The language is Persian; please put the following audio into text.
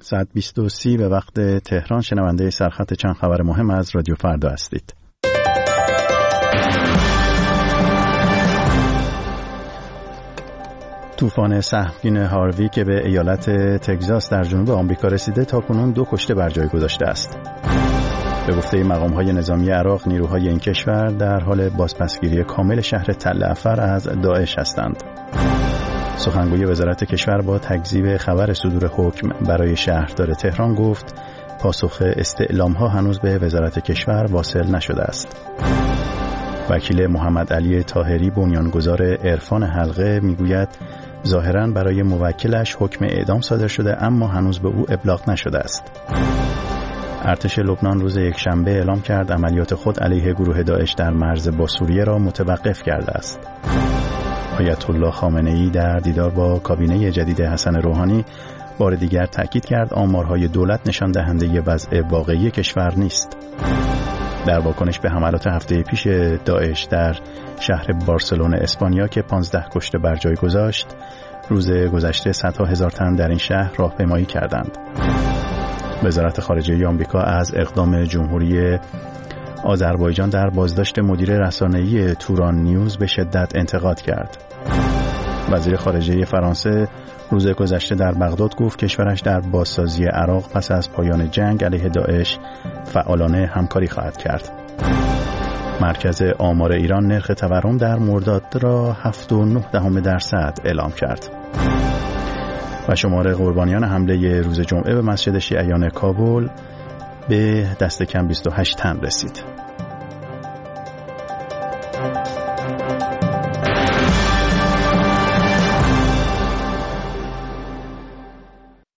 ساعت 20:30 به وقت تهران شنونده سرخط چند خبر مهم از رادیو فردا هستید. طوفان سهمگین هاروی که به ایالت تگزاس در جنوب آمریکا رسیده تاکنون 2 کشته بر جای گذاشته است. به گفته مقام‌های نظامی عراق، نیروهای این کشور در حال بازپسگیری کامل شهر تل افر از داعش هستند. سخنگوی وزارت کشور با تکذیب خبر صدور حکم برای شهردار تهران گفت پاسخ استعلام‌ها هنوز به وزارت کشور واصل نشده است. وکیل محمد علی طاهری بنیانگذار عرفان حلقه میگوید ظاهراً برای موکلش حکم اعدام صادر شده اما هنوز به او ابلاغ نشده است. ارتش لبنان روز یکشنبه اعلام کرد عملیات خود علیه گروه داعش در مرز با سوریه را متوقف کرده است. آیت الله خامنه‌ای در دیدار با کابینه جدید حسن روحانی بار دیگر تأکید کرد آمارهای دولت نشان دهنده وضع واقعی کشور نیست. در واکنش به حملات هفته پیش داعش در شهر بارسلون اسپانیا که 15 کشته بر جای گذاشت، روز گذشته صدها هزار تن در این شهر راهپیمایی کردند. وزارت خارجه آمریکا از اقدام جمهوری آذربایجان در بازداشت مدیر رسانه‌ای توران نیوز به شدت انتقاد کرد. وزیر خارجه فرانسه روز گذشته در بغداد گفت کشورش در بازسازی عراق پس از پایان جنگ علیه داعش فعالانه همکاری خواهد کرد. مرکز آمار ایران نرخ تورم در مرداد را 7.9% اعلام کرد. و شمار قربانیان حمله روز جمعه به مسجد شیعیان کابل به دست کم 28 تن رسید.